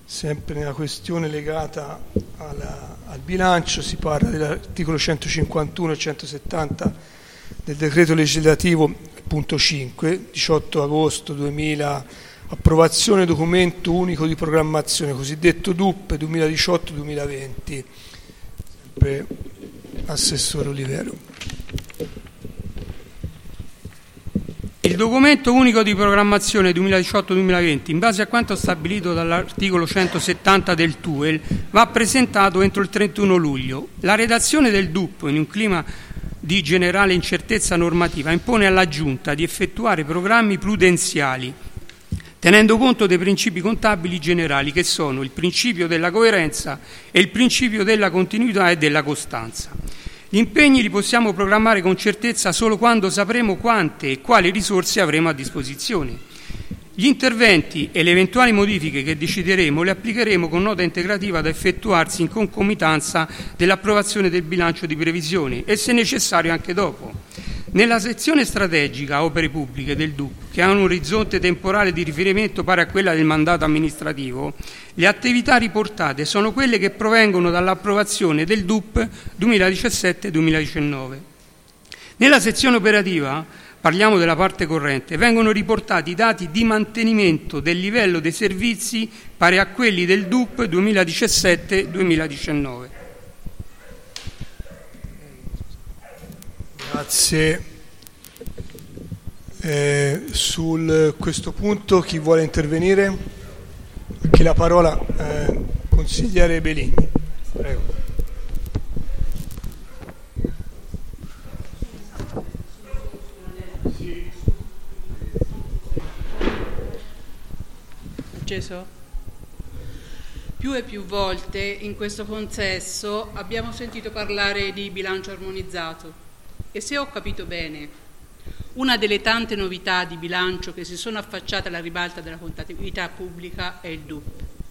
sempre nella questione legata al bilancio, si parla dell'articolo 151 e 170 del decreto legislativo punto 5, 18 agosto 2000, approvazione documento unico di programmazione, cosiddetto DUP 2018-2020, sempre Assessore Olivero. Il documento unico di programmazione 2018-2020, in base a quanto stabilito dall'articolo 170 del TUEL, va presentato entro il 31 luglio. La redazione del DUP, in un clima di generale incertezza normativa, impone alla Giunta di effettuare programmi prudenziali, tenendo conto dei principi contabili generali, che sono il principio della coerenza e il principio della continuità e della costanza. Gli impegni li possiamo programmare con certezza solo quando sapremo quante e quali risorse avremo a disposizione. Gli interventi e le eventuali modifiche che decideremo le applicheremo con nota integrativa da effettuarsi in concomitanza dell'approvazione del bilancio di previsione e, se necessario, anche dopo. Nella sezione strategica opere pubbliche del DUP, che ha un orizzonte temporale di riferimento pari a quella del mandato amministrativo, le attività riportate sono quelle che provengono dall'approvazione del DUP 2017-2019. Nella sezione operativa, parliamo della parte corrente, vengono riportati i dati di mantenimento del livello dei servizi pari a quelli del DUP 2017-2019. Grazie. Su questo punto chi vuole intervenire? Che la parola consigliere Belini. Prego. Acceso? Più e più volte in questo consesso abbiamo sentito parlare di bilancio armonizzato e, se ho capito bene, una delle tante novità di bilancio che si sono affacciate alla ribalta della contabilità pubblica è il DUP,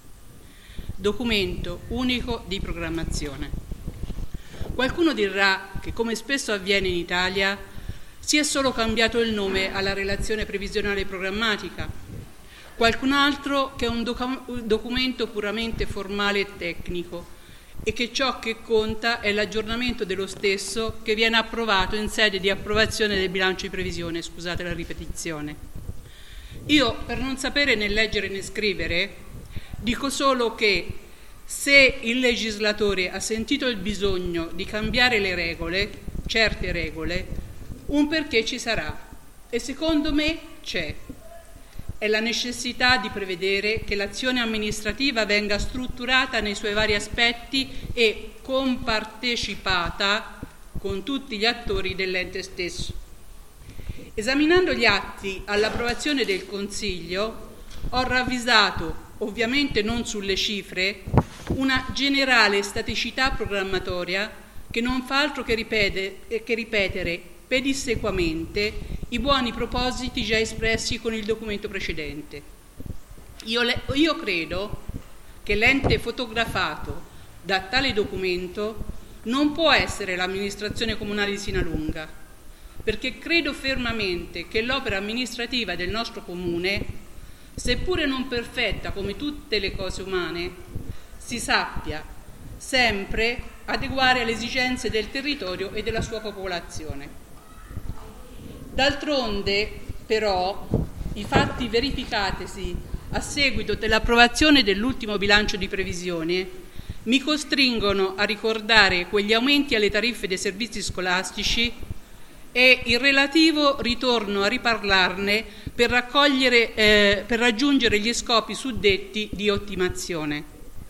documento unico di programmazione. Qualcuno dirà che, come spesso avviene in Italia, si è solo cambiato il nome alla relazione previsionale programmatica, qualcun altro che è un documento puramente formale e tecnico, e che ciò che conta è l'aggiornamento dello stesso che viene approvato in sede di approvazione del bilancio di previsione, scusate la ripetizione. Io, per non sapere né leggere né scrivere, dico solo che se il legislatore ha sentito il bisogno di cambiare le regole, certe regole, un perché ci sarà, e secondo me c'è. È la necessità di prevedere che l'azione amministrativa venga strutturata nei suoi vari aspetti e compartecipata con tutti gli attori dell'ente stesso. Esaminando gli atti all'approvazione del Consiglio, ho ravvisato, ovviamente non sulle cifre, una generale staticità programmatoria che non fa altro che ripetere pedissequamente i buoni propositi già espressi con il documento precedente. Io credo che l'ente fotografato da tale documento non può essere l'amministrazione comunale di Sinalunga, perché credo fermamente che l'opera amministrativa del nostro comune, seppure non perfetta come tutte le cose umane, si sappia sempre adeguare alle esigenze del territorio e della sua popolazione. D'altronde, però, i fatti verificatisi a seguito dell'approvazione dell'ultimo bilancio di previsione mi costringono a ricordare quegli aumenti alle tariffe dei servizi scolastici e il relativo ritorno a riparlarne per raggiungere gli scopi suddetti di ottimazione.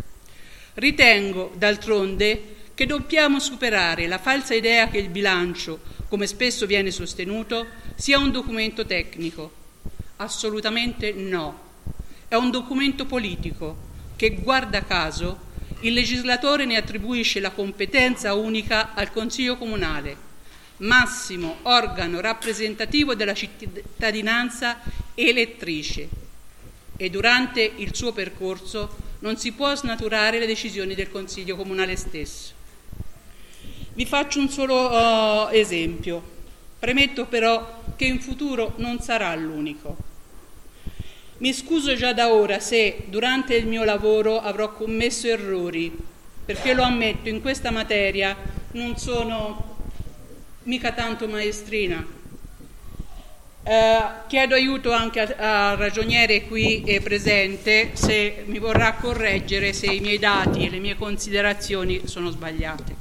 Ritengo, d'altronde, che dobbiamo superare la falsa idea che il bilancio, come spesso viene sostenuto, sia un documento tecnico. Assolutamente no. È un documento politico che, guarda caso, il legislatore ne attribuisce la competenza unica al Consiglio Comunale, massimo organo rappresentativo della cittadinanza elettrice, e durante il suo percorso non si può snaturare le decisioni del Consiglio Comunale stesso. Vi faccio un solo esempio. Premetto però che in futuro non sarà l'unico. Mi scuso già da ora se durante il mio lavoro avrò commesso errori, perché lo ammetto, in questa materia non sono mica tanto maestrina. Chiedo aiuto anche al ragioniere qui presente se mi vorrà correggere se i miei dati e le mie considerazioni sono sbagliate.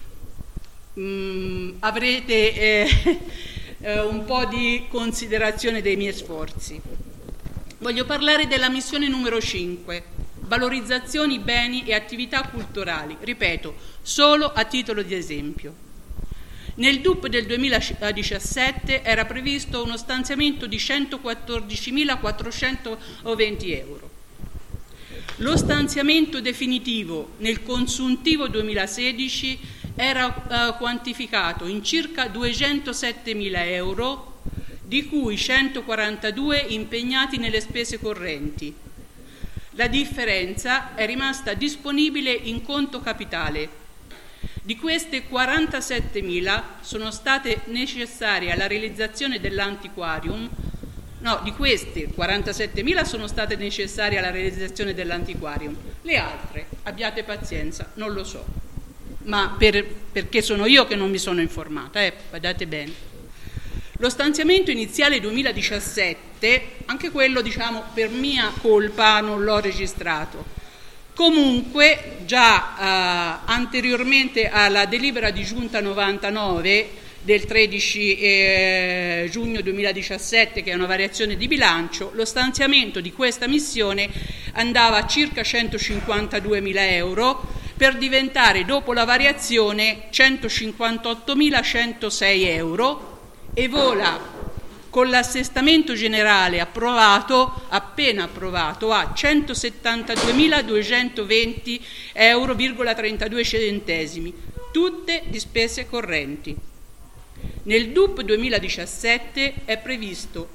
Avrete un po' di considerazione dei miei sforzi. Voglio parlare della missione numero 5, valorizzazioni, beni e attività culturali. Ripeto, solo a titolo di esempio. Nel DUP del 2017 era previsto uno stanziamento di 114.420 euro. Lo stanziamento definitivo nel consuntivo 2016 era quantificato in circa 207.000 euro, di cui 142 impegnati nelle spese correnti. La differenza è rimasta disponibile in conto capitale. Di queste 47.000 sono state necessarie alla realizzazione dell'antiquarium. No, di queste 47.000 sono state necessarie alla realizzazione dell'antiquarium. Le altre, abbiate pazienza, non lo so. Ma perché sono io che non mi sono informata, badate bene. Lo stanziamento iniziale 2017, anche quello, diciamo, per mia colpa non l'ho registrato. Comunque, già anteriormente alla delibera di giunta 99 del 13 giugno 2017, che è una variazione di bilancio, lo stanziamento di questa missione andava a circa 152.000 euro per diventare, dopo la variazione, 158.106 euro e vola con l'assestamento generale appena approvato a 172.220 euro,32 centesimi, tutte di spese correnti. Nel DUP 2017 è previsto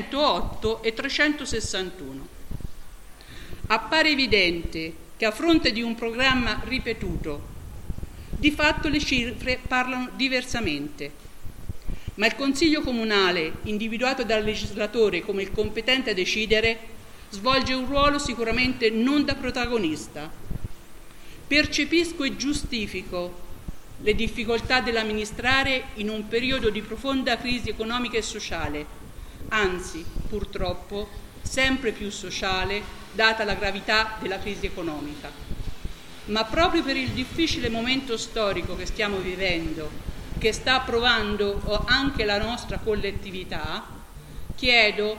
108.361. Appare evidente che a fronte di un programma ripetuto, di fatto le cifre parlano diversamente. Ma il Consiglio Comunale, individuato dal legislatore come il competente a decidere, svolge un ruolo sicuramente non da protagonista. Percepisco e giustifico le difficoltà dell'amministrare in un periodo di profonda crisi economica e sociale, anzi, purtroppo, sempre più sociale, data la gravità della crisi economica. Ma proprio per il difficile momento storico che stiamo vivendo, che sta provando anche la nostra collettività, chiedo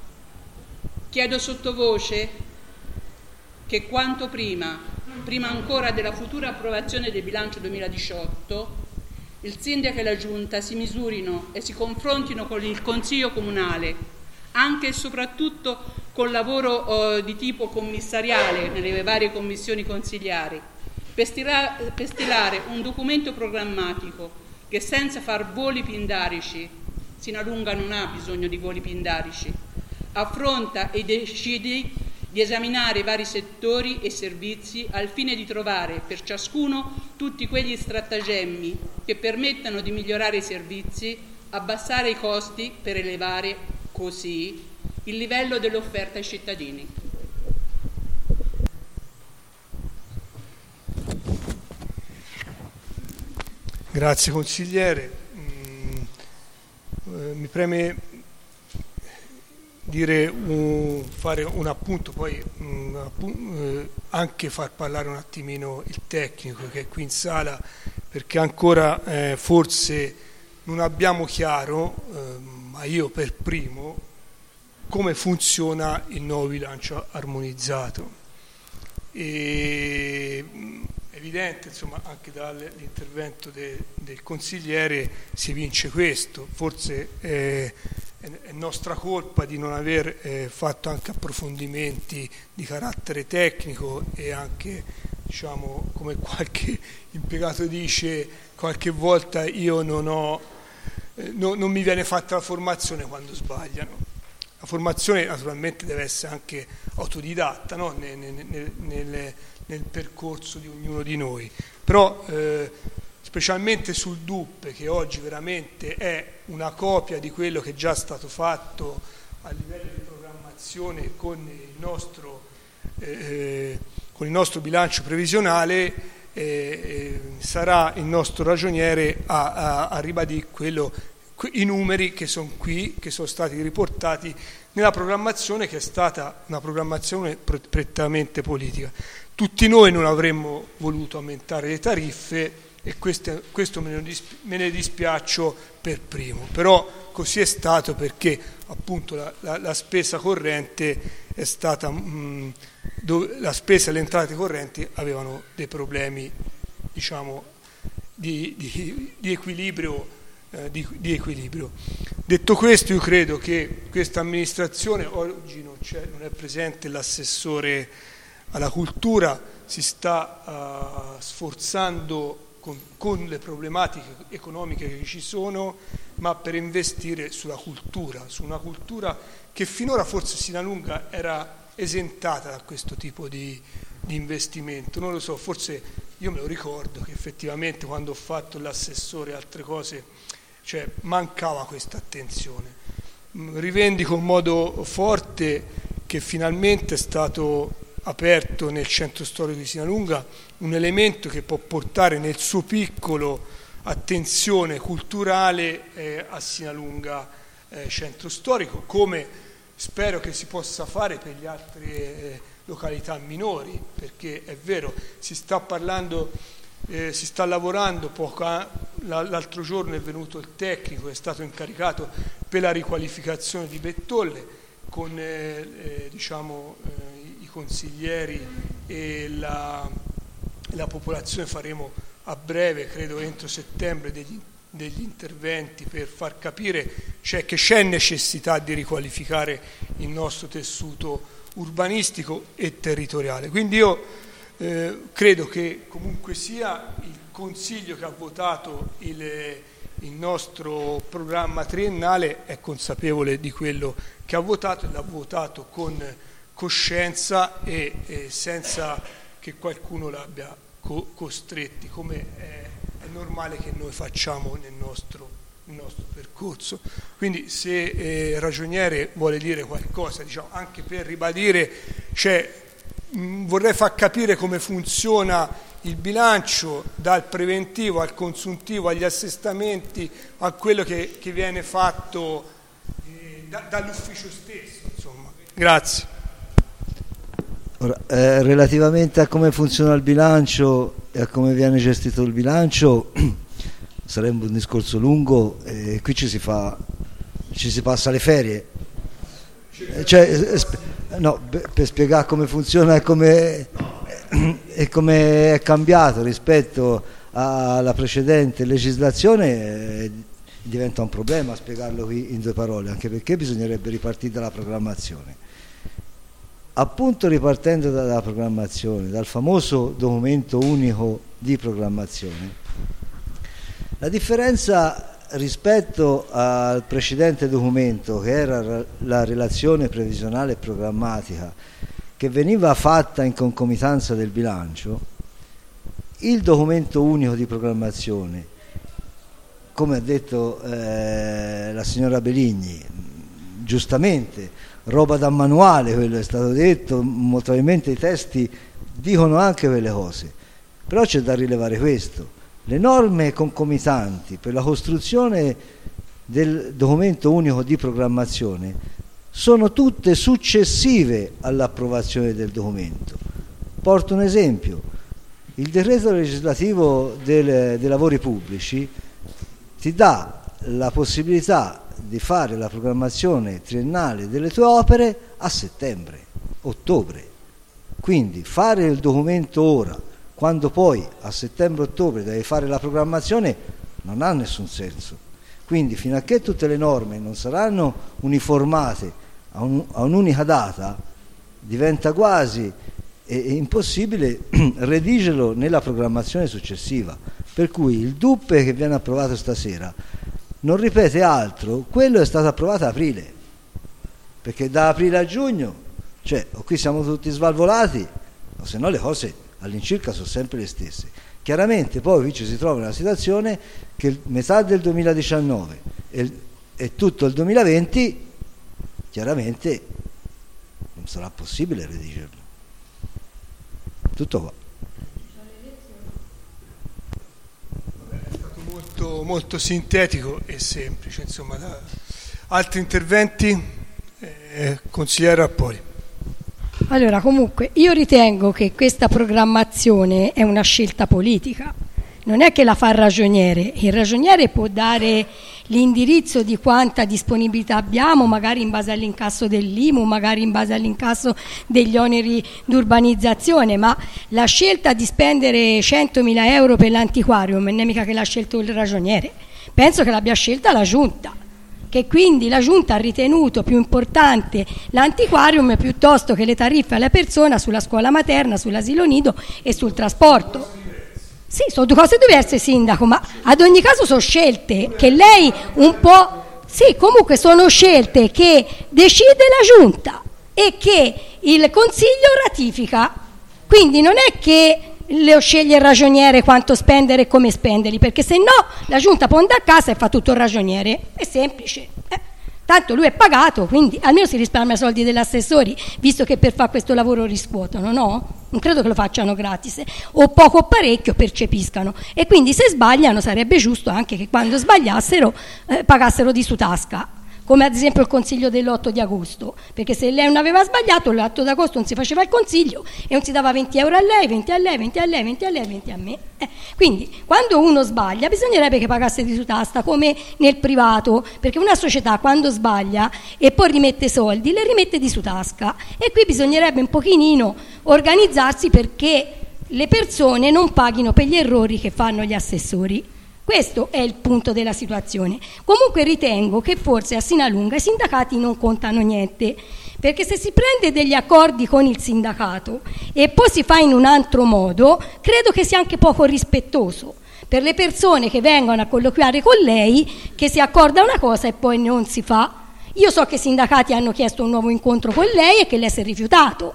sottovoce che quanto prima ancora della futura approvazione del bilancio 2018, il Sindaco e la Giunta si misurino e si confrontino con il Consiglio Comunale, anche e soprattutto col lavoro di tipo commissariale nelle varie commissioni consigliari, per stilare un documento programmatico che senza far voli pindarici, Sinalunga non ha bisogno di voli pindarici, affronta e decide di esaminare vari settori e servizi al fine di trovare per ciascuno tutti quegli stratagemmi che permettano di migliorare i servizi, abbassare i costi per elevare così il livello dell'offerta ai cittadini. Grazie consigliere. Mi preme fare un appunto, poi anche far parlare un attimino il tecnico che è qui in sala, perché ancora forse non abbiamo chiaro, ma io per primo, come funziona il nuovo bilancio armonizzato. Evidente, insomma, anche dall'intervento del consigliere si evince questo. Forse è nostra colpa di non aver fatto anche approfondimenti di carattere tecnico e anche, diciamo, come qualche impiegato dice, qualche volta io non mi viene fatta la formazione quando sbagliano. La formazione naturalmente deve essere anche autodidatta, no? nel percorso di ognuno di noi, però specialmente sul DUP, che oggi veramente è una copia di quello che è già stato fatto a livello di programmazione programmazione con il nostro bilancio previsionale sarà il nostro ragioniere a ribadire i numeri che sono qui, che sono stati riportati nella programmazione, che è stata una programmazione prettamente politica. Tutti noi non avremmo voluto aumentare le tariffe e questo me ne dispiaccio per primo, però così è stato perché appunto la spesa corrente è stata, la spesa e le entrate correnti avevano dei problemi, diciamo, di equilibrio. Detto questo, io credo che questa amministrazione, oggi non è presente l'assessore alla cultura, si sta sforzando con le problematiche economiche che ci sono, ma per investire sulla cultura, su una cultura che finora forse Sinalunga era esentata da questo tipo di investimento. Non lo so, forse io me lo ricordo che effettivamente quando ho fatto l'assessore e altre cose, cioè mancava questa attenzione. Rivendico in modo forte che finalmente è stato aperto nel centro storico di Sinalunga un elemento che può portare nel suo piccolo attenzione culturale a Sinalunga centro storico, come spero che si possa fare per le altre località minori, perché è vero, si sta lavorando l'altro giorno è venuto il tecnico, è stato incaricato per la riqualificazione di Bettolle con i consiglieri e la popolazione. Faremo a breve, credo entro settembre, degli interventi per far capire che c'è necessità di riqualificare il nostro tessuto urbanistico e territoriale. Quindi io credo che comunque sia il Consiglio che ha votato il nostro programma triennale è consapevole di quello che ha votato e l'ha votato con coscienza e senza che qualcuno l'abbia costretti, come è normale che noi facciamo nel nostro percorso. Quindi se ragioniere vuole dire qualcosa, diciamo, anche per ribadire, vorrei far capire come funziona il bilancio, dal preventivo al consuntivo, agli assestamenti, a quello che viene fatto dall'ufficio stesso, insomma. Grazie. Ora, relativamente a come funziona il bilancio e a come viene gestito il bilancio, sarebbe un discorso lungo e qui ci si passa le ferie. Per spiegare come funziona e come è cambiato rispetto alla precedente legislazione diventa un problema spiegarlo qui in 2 parole, anche perché bisognerebbe ripartire dalla programmazione. Appunto, ripartendo dalla programmazione, dal famoso documento unico di programmazione, la differenza rispetto al precedente documento, che era la relazione previsionale e programmatica, che veniva fatta in concomitanza del bilancio, il documento unico di programmazione, come ha detto la signora Beligni, giustamente, roba da manuale, quello è stato detto, probabilmente i testi dicono anche quelle cose, però c'è da rilevare questo: le norme concomitanti per la costruzione del documento unico di programmazione sono tutte successive all'approvazione del documento. Porto un esempio: il decreto legislativo dei lavori pubblici ti dà la possibilità di fare la programmazione triennale delle tue opere a settembre, ottobre. Quindi fare il documento ora, quando poi a settembre-ottobre devi fare la programmazione, non ha nessun senso. Quindi fino a che tutte le norme non saranno uniformate a un'unica data, diventa quasi impossibile redigerlo nella programmazione successiva. Per cui il DUP che viene approvato stasera non ripete altro, quello è stato approvato a aprile, perché da aprile a giugno, qui siamo tutti svalvolati, o se no le cose all'incirca sono sempre le stesse. Chiaramente poi qui ci si trova in una situazione che metà del 2019 e tutto il 2020 chiaramente sarà possibile redigerlo. Tutto qua. È stato molto, molto sintetico e semplice, insomma. Altri interventi? Consigliere Rappoli. Allora, comunque, io ritengo che questa programmazione è una scelta politica, non è che la fa il ragioniere può dare l'indirizzo di quanta disponibilità abbiamo, magari in base all'incasso dell'IMU, magari in base all'incasso degli oneri d'urbanizzazione, ma la scelta di spendere 100.000 euro per l'antiquarium non è mica che l'ha scelto il ragioniere, penso che l'abbia scelta la Giunta, che quindi la Giunta ha ritenuto più importante l'antiquarium piuttosto che le tariffe alla persona sulla scuola materna, sull'asilo nido e sul trasporto. Sì, sono due cose diverse, sindaco, ma ad ogni caso sono scelte che lei un po'... Sì, comunque sono scelte che decide la Giunta e che il Consiglio ratifica, quindi non è che lo sceglie il ragioniere quanto spendere e come spenderli, perché se no la Giunta può andare a casa e fa tutto il ragioniere, è semplice, tanto lui è pagato, quindi almeno si risparmia i soldi degli assessori, visto che per fare questo lavoro riscuotono, no? Non credo che lo facciano gratis, o poco o parecchio percepiscano, e quindi se sbagliano sarebbe giusto anche che quando sbagliassero pagassero di su tasca, come ad esempio il consiglio dell'8 di agosto, perché se lei non aveva sbagliato l'8 di agosto non si faceva il consiglio e non si dava 20 euro a lei, 20 a lei, 20 a lei, 20 a lei, 20 a me. Quindi quando uno sbaglia bisognerebbe che pagasse di su tasca come nel privato, perché una società quando sbaglia e poi rimette soldi le rimette di su tasca, e qui bisognerebbe un pochino organizzarsi perché le persone non paghino per gli errori che fanno gli assessori. Questo è il punto della situazione. Comunque ritengo che forse a Sinalunga i sindacati non contano niente, perché se si prende degli accordi con il sindacato e poi si fa in un altro modo, credo che sia anche poco rispettoso per le persone che vengono a colloquiare con lei, che si accorda una cosa e poi non si fa. Io so che i sindacati hanno chiesto un nuovo incontro con lei e che lei si è rifiutato.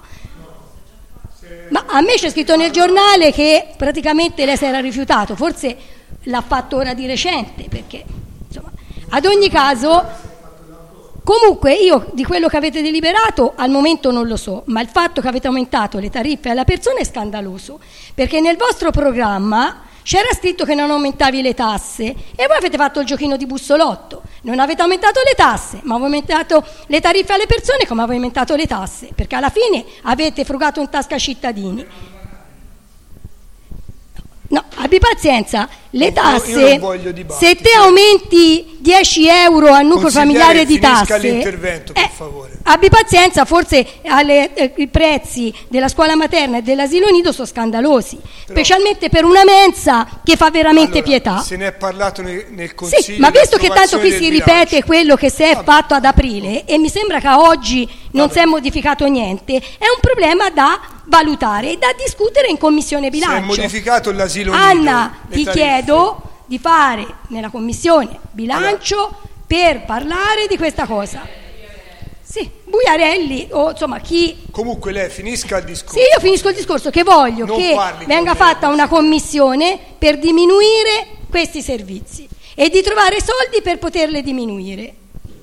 Ma a me c'è scritto nel giornale che praticamente lei si era rifiutato, forse l'ha fatto ora di recente, perché insomma, ad ogni caso, comunque io di quello che avete deliberato al momento non lo so, ma il fatto che avete aumentato le tariffe alla persona è scandaloso, perché nel vostro programma c'era scritto che non aumentavi le tasse e voi avete fatto il giochino di bussolotto, non avete aumentato le tasse, ma avete aumentato le tariffe alle persone come avete aumentato le tasse, perché alla fine avete frugato in tasca ai cittadini. No, abbi pazienza, le tasse, se te aumenti 10 euro al nucleo familiare di tasse, l'intervento, per favore. Abbi pazienza, forse i prezzi della scuola materna e dell'asilo nido sono scandalosi, specialmente per una mensa che fa veramente pietà. Se ne è parlato nel Consiglio. Sì, ma visto che tanto qui si ripete quello che si è fatto ad aprile e mi sembra che a oggi non si è modificato niente, è un problema da valutare e da discutere in commissione bilancio. Si è modificato l'asilo nido. Anna, ti chiedo di fare nella commissione bilancio per parlare di questa cosa. Sì, Buiarelli o insomma chi... Comunque lei finisca il discorso. Sì, io finisco il discorso, che voglio che venga fatta una commissione per diminuire questi servizi e di trovare soldi per poterle diminuire,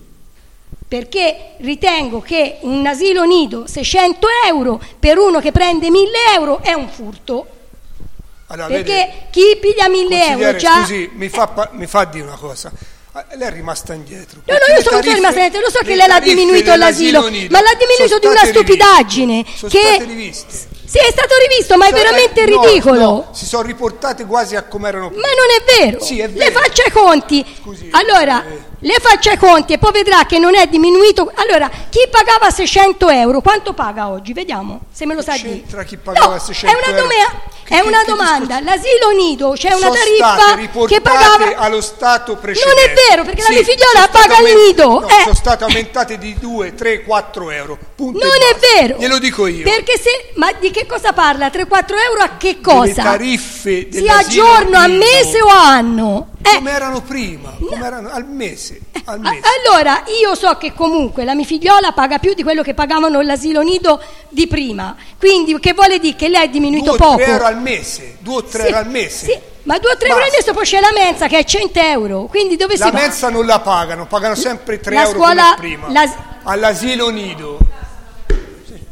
perché ritengo che un asilo nido 600 euro per uno che prende 1.000 euro è un furto. Allora, perché vede, chi piglia 1.000 euro già... Scusi, mi fa dire una cosa. Lei è rimasta indietro. No, io sono rimasta indietro, lo so che lei l'ha diminuito l'asilo, ma l'ha diminuito di una stupidaggine. Sono state riviste. Sì, è stato rivisto, ma è veramente ridicolo. No, si sono riportate quasi a come erano prima. Ma non è vero. Sì, è vero. Le faccia i conti. Scusi, allora, le faccia i conti e poi vedrà che non è diminuito. Allora, chi pagava 600 euro, quanto paga oggi? Vediamo, se me lo sa dire. Tra chi pagava 600 euro. È una domanda. L'asilo nido c'è una tariffa che pagava allo Stato precedente. Non è vero, perché la mia figliola paga il nido. No, sono state aumentate di 2, 3, 4 euro. Non è vero. Glielo dico io. Perché ma di che cosa parla? 3-4 euro a che cosa? Le tariffe sia a giorno, a mese o anno? Come erano prima, come erano al mese. Allora, io so che comunque la mia figliola paga più di quello che pagavano l'asilo nido di prima. Quindi che vuole dire che lei è diminuito 2 poco? 2 euro al mese, 2 o 3 euro al mese. Sì, ma 2 o 3 euro al mese, poi c'è la mensa che è 100 euro. Quindi dove si va? La mensa non la pagano sempre 3 euro come prima. All'asilo nido.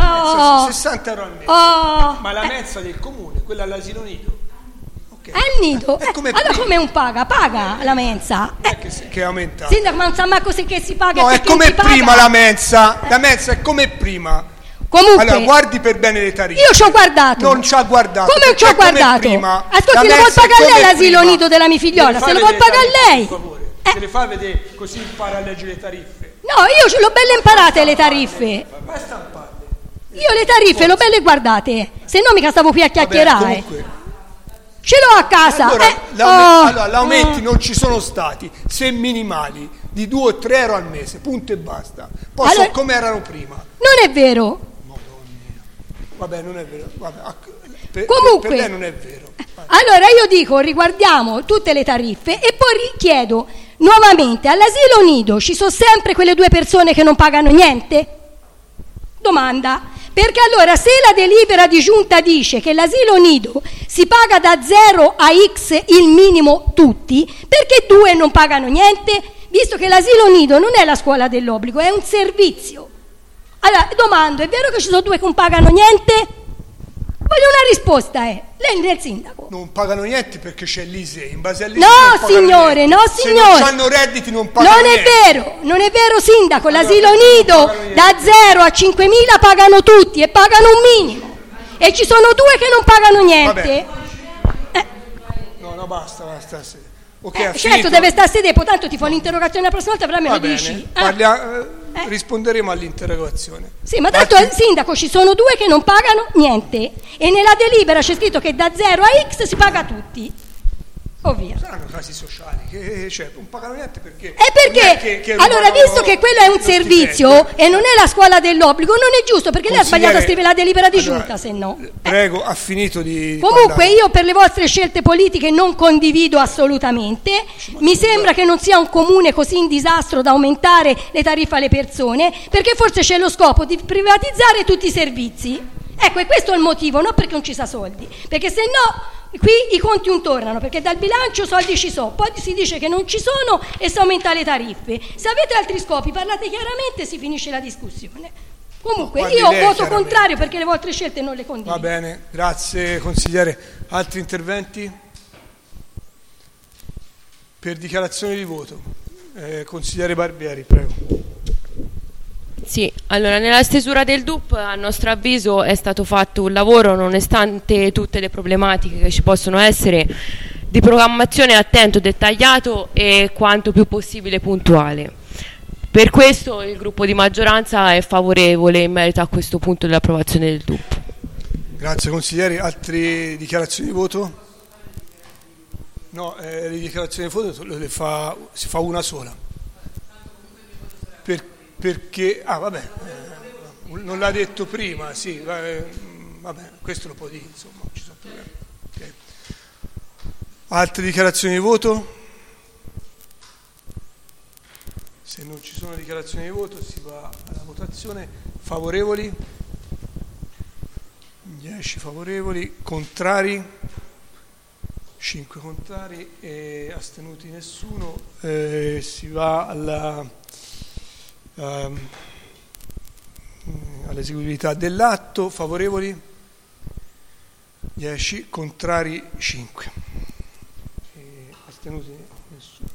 mensa 60 euro al mese. Ma la mensa del comune, quella all'asilo nido. È il nido. Allora come un paga la mensa? Che aumenta. Sindaco, ma non sa manco se che si paga. No, è come prima la mensa. La mensa è come prima. Comunque, allora guardi per bene le tariffe. Io ci ho guardato. Non ci ha guardato. Come ci ho guardato? Ascolti, lo vuol pagare lei l'asilo nido della mia figliola? Se lo vuol pagare lei? Per favore. Se le fa vedere così impara a leggere le tariffe. No, io ce l'ho belle imparate le tariffe. Ma stamparle. Io le tariffe l'ho belle guardate. Se no mica stavo qui a chiacchierare. Comunque, ce l'ho a casa. Allora, l'aumenti non ci sono stati, se minimali, di 2 o 3 euro al mese, punto e basta. Poi allora, come erano prima. Non è vero. Vabbè, non è vero. Comunque, per lei non è vero. Allora io dico, riguardiamo tutte le tariffe e poi chiedo nuovamente, all'asilo nido ci sono sempre quelle 2 persone che non pagano niente? Domanda. Perché allora se la delibera di giunta dice che l'asilo nido si paga da 0 a X il minimo tutti, perché 2 non pagano niente? Visto che l'asilo nido non è la scuola dell'obbligo, è un servizio. Allora domando, è vero che ci sono 2 che non pagano niente? Voglio una risposta, lei è il sindaco. Non pagano niente perché c'è l'ISEE, in base all'ISEE no signore, no signore. Se non hanno redditi non pagano niente. Non è vero sindaco, l'asilo nido da 0 a 5.000 pagano tutti e pagano un minimo. E ci sono 2 che non pagano niente. No, basta. Okay, certo, deve stare a sedere, tanto ti fa l'interrogazione la prossima volta, però me lo dici. Risponderemo all'interrogazione. Sì, ma tanto sindaco ci sono 2 che non pagano niente e nella delibera c'è scritto che da 0 a X si paga tutti. Ovvio. Saranno casi sociali che non pagano niente perché. Perché allora, visto che quello è un servizio e non è la scuola dell'obbligo, non è giusto perché lei ha sbagliato a scrivere la delibera di giunta, se no. Prego, ha finito di. Comunque parlare. io per le vostre scelte politiche non condivido assolutamente. Mi sembra che non sia un comune così in disastro da aumentare le tariffe alle persone, perché forse c'è lo scopo di privatizzare tutti i servizi. Ecco, e questo è il motivo, non perché non ci sa soldi, perché se no qui i conti non tornano, perché dal bilancio soldi ci sono, poi si dice che non ci sono e si aumenta le tariffe. Se avete altri scopi parlate chiaramente e si finisce la discussione. Comunque io voto contrario perché le vostre scelte non le condivido. Va bene, grazie consigliere. Altri interventi? Per dichiarazione di voto, consigliere Barbieri, prego. Sì, allora nella stesura del DUP a nostro avviso è stato fatto un lavoro, nonostante tutte le problematiche che ci possono essere, di programmazione attento, dettagliato e quanto più possibile puntuale. Per questo il gruppo di maggioranza è favorevole in merito a questo punto dell'approvazione del DUP. Grazie consiglieri, altre dichiarazioni di voto? No, le dichiarazioni di voto si fa una sola. Perché, non l'ha detto prima, sì, vabbè, questo lo può dire, insomma, non ci sono problemi. Okay. Altre dichiarazioni di voto? Se non ci sono dichiarazioni di voto si va alla votazione. Favorevoli? 10 favorevoli, contrari? 5 contrari e astenuti nessuno. Si va all'eseguibilità dell'atto. Favorevoli 10, contrari 5 e astenuti nessuno.